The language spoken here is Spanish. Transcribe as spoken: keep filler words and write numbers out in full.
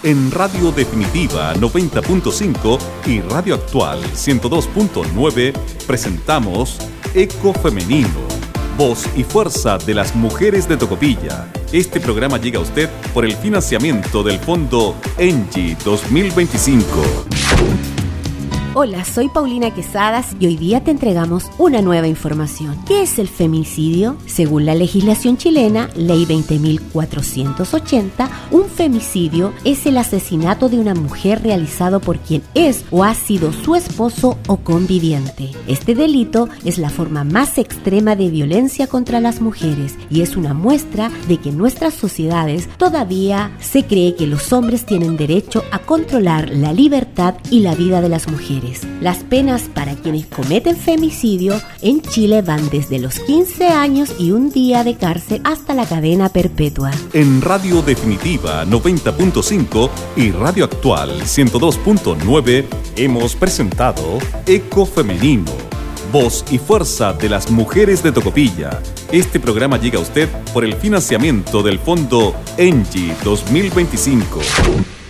En Radio Definitiva noventa punto cinco y Radio Actual ciento dos punto nueve presentamos Ecofemenino, voz y fuerza de las mujeres de Tocopilla. Este programa llega a usted por el financiamiento del Fondo ENGIE dos mil veinticinco. Hola, soy Paulina Quesadas y hoy día te entregamos una nueva información. ¿Qué es el femicidio? Según la legislación chilena, Ley veinte mil cuatrocientos ochenta, un femicidio es el asesinato de una mujer realizado por quien es o ha sido su esposo o conviviente. Este delito es la forma más extrema de violencia contra las mujeres y es una muestra de que en nuestras sociedades todavía se cree que los hombres tienen derecho a controlar la libertad y la vida de las mujeres. Las penas para quienes cometen femicidio en Chile van desde los quince años y un día de cárcel hasta la cadena perpetua. En Radio Definitiva noventa punto cinco y Radio Actual ciento dos punto nueve hemos presentado Ecofemenino, voz y fuerza de las mujeres de Tocopilla. Este programa llega a usted por el financiamiento del Fondo ENGIE dos mil veinticinco.